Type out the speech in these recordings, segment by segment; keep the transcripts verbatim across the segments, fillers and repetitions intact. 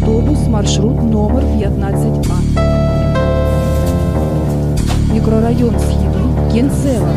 автобус, маршрут номер пятнадцать А. Микрорайон Східний, Кінцева.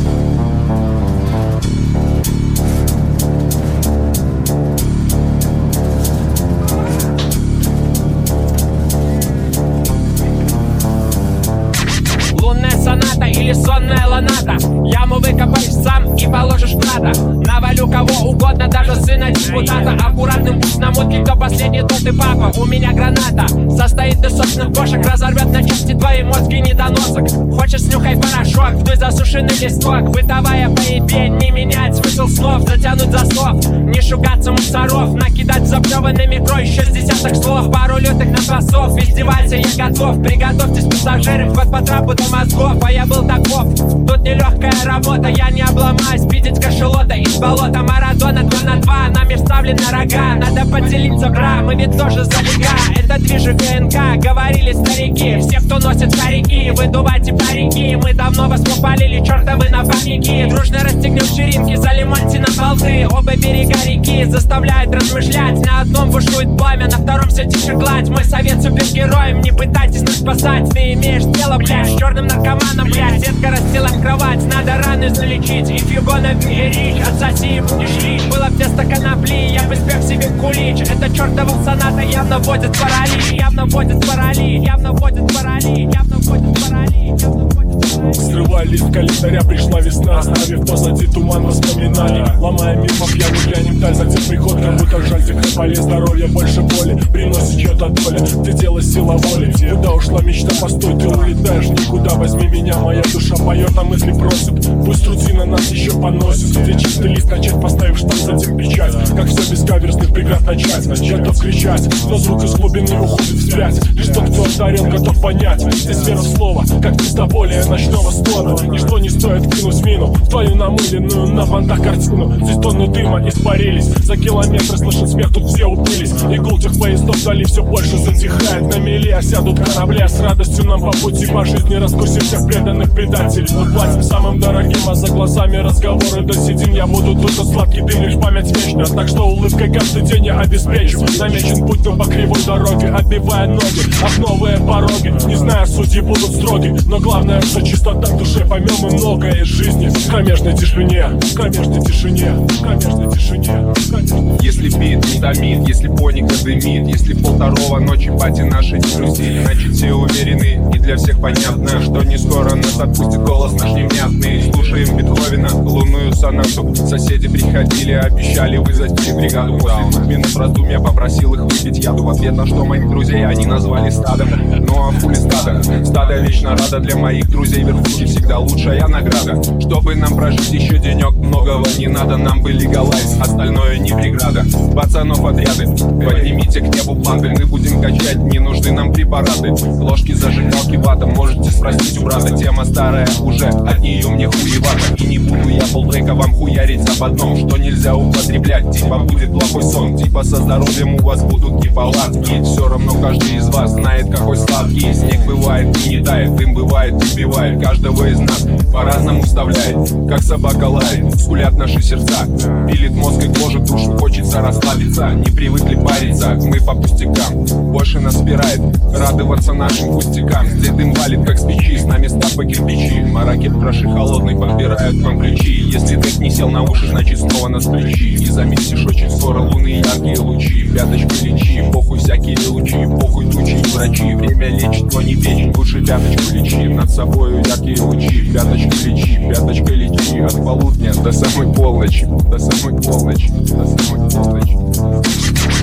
Лунная соната или сонная ланата. Яму выкопаешь сам и положишь в надо. Навалю кого угодно, даже сына депутата. Аккуратным пусть намутки, кто последний, тот и папа. У меня граната состоит из собственных кошек. Разорвет на части твои мозги недоносок. Хочешь, снюхай порошок, вдуй засушенный листок. Бытовая поебень, не менять смысл слов. Затянуть за слов, не шугаться мусоров. Накидать заплеванный метро еще с десяток слов. Пару лютых напросов, издевайся, я готов. Приготовьтесь, пассажиры, вход по трапу до мозгов. А я был таков, тут нелегкая работа. Я не обломаюсь, видеть кашелота из болота. Марадона два на два, нами вставлены рога. Надо поделиться, бра, мы ведь тоже залега. Это движи ГНК, говорили старики. Все, кто носит старики, выдувайте парики. Мы давно вас попалили, чертовы напарники. Дружно расстегнем ширинки, залимайте на болты. Оба берега реки заставляют размышлять. На одном бушует пламя, на втором все тише гладь. Мой совет супергероям, не пытайтесь нас спасать. Ты имеешь дело, блядь, с черным наркоманом, блядь. Сетка расстилаем кровать, надо раны залечить. If you gonna be rich, отсоси и будешь лить. Было в тесто конопли, я бы спек себе кулич. Это чертова соната явно вводит парали. Явно вводит парали, явно вводит парали. Явно вводит парали, явно вводит парали. Скрывая лист календаря, пришла весна, оставив позади туман воспоминаний. Ломая мир по пьяну, глянем даль, затем приход, как будто жаль тех полей. Здоровья больше боли, приносит чья-то доля. Ты дело сила воли, куда ушла мечта, постой, ты улетаешь никуда. Возьми меня, моя душа поет, а мысли просит. Пусть рутина нас еще поносит. Где чистый лист начать, поставив штамп, затем печать. Как все без каверзных преград начать. Готов кричать, но звук из глубины уходит вспять. Лишь тот, кто одарен, готов понять. Здесь вера слова, как место более ночного стона. Ничто не стоит кинуть мину в твою намыленную на бандах картину. Здесь тонны дыма испарились, за километры слышен смех, тут все упылись. И гул тех поездов вдали все больше затихает. На мели осядут корабли, а с радостью нам по пути по жизни раскусим всех преданных предателей. Мы платим самым дорогим, а за глазами разговоры досидим. Я буду тут, а сладкий дым лишь память вечна. Так что улыбкой каждый день я обеспечу. Намечен путь, но по кривой дороге, отбивая ноги об новые пороги. Не знаю, судьи будут строги, но главное, что чистота в душе. Поймем мы многое из жизни в кромешной тишине, в кромешной тишине, в кромешной тишине, в кромешной... Если бит не томит, если поника дымит, если полторова ночи пати наши не грустит, значит все уверены, и для всех понятно, что не скоро нас отпустит голос наш невнятный. Слушаем Бетховена, лунную сонату. Соседи приходили, обещали вызвать бригаду. После двух минут раздумья попросил их выпить яду. В ответ на что моих друзей они назвали стадом. Ну а хули стадо? Стадо вечно рада, для моих друзей верхушки всегда лучшая награда. Чтобы нам прожить еще денек, многого не надо. Нам бы легалайз, остальное не преграда. Пацанов отряды, поднимите к небу планты. Мы будем качать, не нужны нам препараты. Ложки зажигалки вата, можете спросить у брата. Тема старая уже, от нее мне хуевато. И не буду я полтрека вам хуярить об одном, что нельзя употреблять, типа будет плохой сон. Типа со здоровьем у вас будут неполадки. Все равно каждый из вас знает, какой сладкий. Снег бывает и не тает, дым бывает и убивает. Каждого из нас по-разному вставляет, как собака лает. Скулят наши сердца, пилит мозг и кожу, душу хочется расслабиться. Не привыкли париться, мы по пустякам. Больше нас спирает радоваться нашим пустякам. Здесь дым валит, как с печи, с нами места по кирпичи. Маракет краши холодный, подбирают к вам ключи. Если ты не сел на уши, значит снова нас включи. И заметишь очень скоро луны яркие лучи. Пяточку лечи, похуй всякие лучи. Похуй тучи и врачи, время лечит, но не печень. Лучше пяточку лечи, над собою яркие лучи. Пяточку лечи, пяточкой лечи. От полудня до самой полночи, до самой полночи, до самой полночи.